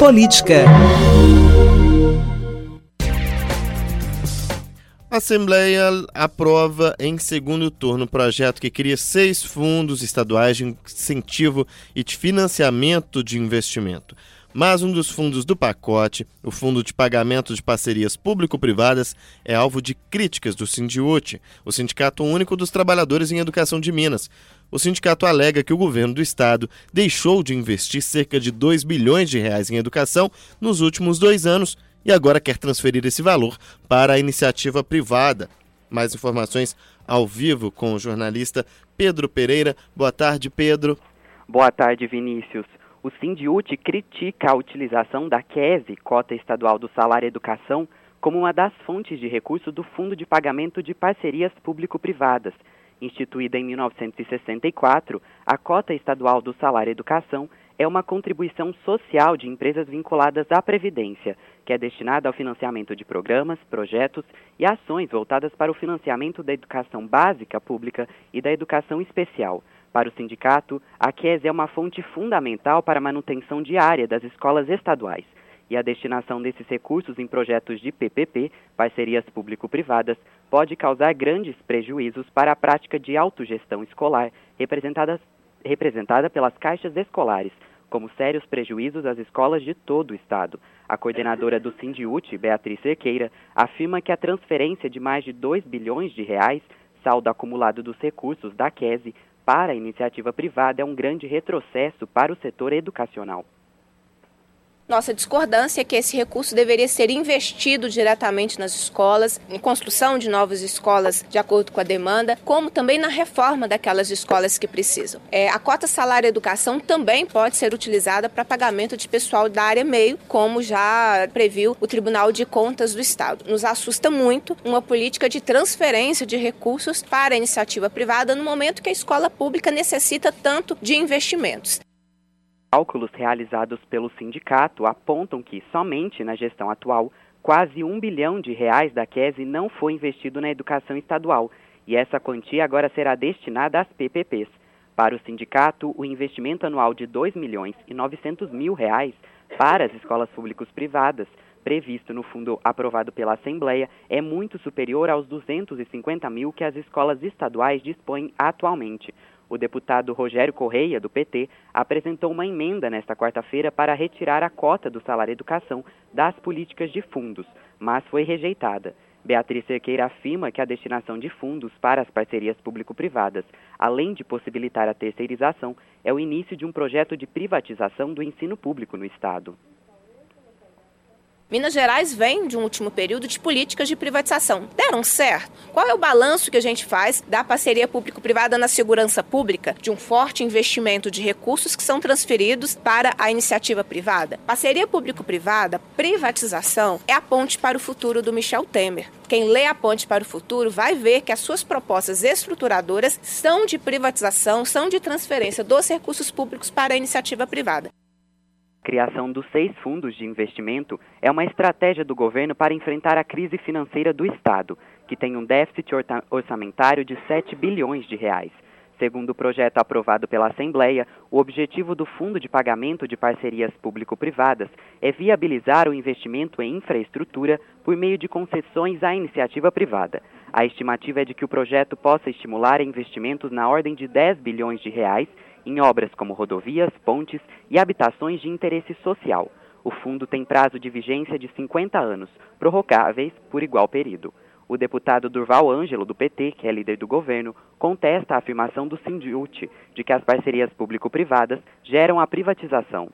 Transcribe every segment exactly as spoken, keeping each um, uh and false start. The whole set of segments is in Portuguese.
Política. A Assembleia aprova em segundo turno o projeto que cria seis fundos estaduais de incentivo e de financiamento de investimento. Mas um dos fundos do pacote, o Fundo de Pagamento de Parcerias Público-Privadas, é alvo de críticas do Sindiúti, o Sindicato Único dos Trabalhadores em Educação de Minas. O sindicato alega que o governo do estado deixou de investir cerca de dois bilhões de reais em educação nos últimos dois anos e agora quer transferir esse valor para a iniciativa privada. Mais informações ao vivo com o jornalista Pedro Pereira. Boa tarde, Pedro. Boa tarde, Vinícius. O Sindiúti critica a utilização da QESE, Cota Estadual do Salário Educação, como uma das fontes de recurso do Fundo de Pagamento de Parcerias Público-Privadas. Instituída em mil novecentos e sessenta e quatro, a Cota Estadual do Salário Educação é uma contribuição social de empresas vinculadas à Previdência, que é destinada ao financiamento de programas, projetos e ações voltadas para o financiamento da educação básica pública e da educação especial. Para o sindicato, a QESE é uma fonte fundamental para a manutenção diária das escolas estaduais, e a destinação desses recursos em projetos de P P P, parcerias público-privadas, pode causar grandes prejuízos para a prática de autogestão escolar, representada, representada pelas caixas escolares, como sérios prejuízos às escolas de todo o estado. A coordenadora do Sindiúti, Beatriz Cerqueira, afirma que a transferência de mais de dois bilhões de reais, saldo acumulado dos recursos da QESE, para a iniciativa privada é um grande retrocesso para o setor educacional. Nossa discordância é que esse recurso deveria ser investido diretamente nas escolas, em construção de novas escolas de acordo com a demanda, como também na reforma daquelas escolas que precisam. É, a cota salário educação também pode ser utilizada para pagamento de pessoal da área meio, como já previu o Tribunal de Contas do Estado. Nos assusta muito uma política de transferência de recursos para a iniciativa privada no momento que a escola pública necessita tanto de investimentos. Cálculos realizados pelo sindicato apontam que, somente na gestão atual, quase um bilhão de reais da QESE não foi investido na educação estadual, e essa quantia agora será destinada às P P Ps. Para o sindicato, o investimento anual de dois milhões e novecentos mil reais para as escolas públicas privadas, previsto no fundo aprovado pela Assembleia, é muito superior aos duzentos e cinquenta mil que as escolas estaduais dispõem atualmente. O deputado Rogério Correia, do P T, apresentou uma emenda nesta quarta-feira para retirar a cota do salário educação das políticas de fundos, mas foi rejeitada. Beatriz Cerqueira afirma que a destinação de fundos para as parcerias público-privadas, além de possibilitar a terceirização, é o início de um projeto de privatização do ensino público no estado. Minas Gerais vem de um último período de políticas de privatização. Deram certo? Qual é o balanço que a gente faz da parceria público-privada na segurança pública, de um forte investimento de recursos que são transferidos para a iniciativa privada? Parceria público-privada, privatização, é a ponte para o futuro do Michel Temer. Quem lê A Ponte para o Futuro vai ver que as suas propostas estruturadoras são de privatização, são de transferência dos recursos públicos para a iniciativa privada. A criação dos seis fundos de investimento é uma estratégia do governo para enfrentar a crise financeira do Estado, que tem um déficit orçamentário de sete bilhões de reais. Segundo o projeto aprovado pela Assembleia, o objetivo do Fundo de Pagamento de Parcerias Público-Privadas é viabilizar o investimento em infraestrutura por meio de concessões à iniciativa privada. A estimativa é de que o projeto possa estimular investimentos na ordem de dez bilhões de reais em obras como rodovias, pontes e habitações de interesse social. O fundo tem prazo de vigência de cinquenta anos, prorrogáveis por igual período. O deputado Durval Ângelo, do P T, que é líder do governo, contesta a afirmação do Sindiúti de que as parcerias público-privadas geram a privatização.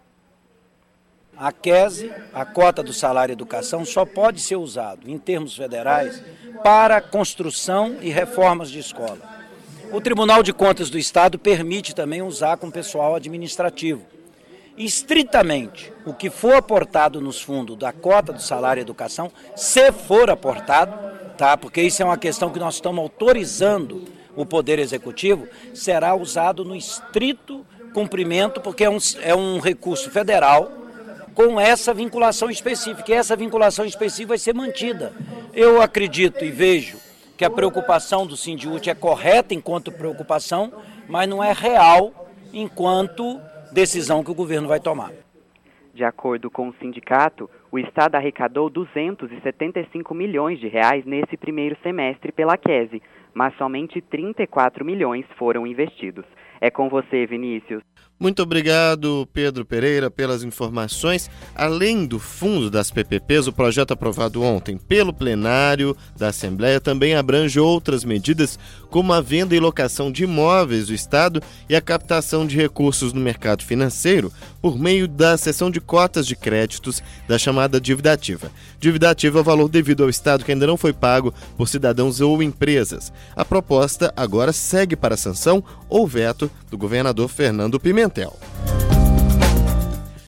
A QESE, a cota do salário educação, só pode ser usado, em termos federais, para construção e reformas de escola. O Tribunal de Contas do Estado permite também usar com pessoal administrativo. Estritamente, o que for aportado nos fundos da cota do salário educação, se for aportado, tá? Porque isso é uma questão que nós estamos autorizando o Poder Executivo, será usado no estrito cumprimento, porque é um, é um recurso federal com essa vinculação específica. E essa vinculação específica vai ser mantida. Eu acredito e vejo que a preocupação do Sindiúti é correta enquanto preocupação, mas não é real enquanto decisão que o governo vai tomar. De acordo com o sindicato, o Estado arrecadou duzentos e setenta e cinco milhões de reais nesse primeiro semestre pela QESE, mas somente trinta e quatro milhões foram investidos. É com você, Vinícius. Muito obrigado, Pedro Pereira, pelas informações. Além do fundo das P P Ps, o projeto aprovado ontem pelo plenário da Assembleia também abrange outras medidas, como a venda e locação de imóveis do Estado e a captação de recursos no mercado financeiro por meio da cessão de cotas de créditos da chamada dívida ativa. Dívida ativa é o valor devido ao Estado que ainda não foi pago por cidadãos ou empresas. A proposta agora segue para a sanção ou veto do governador Fernando Pimentel.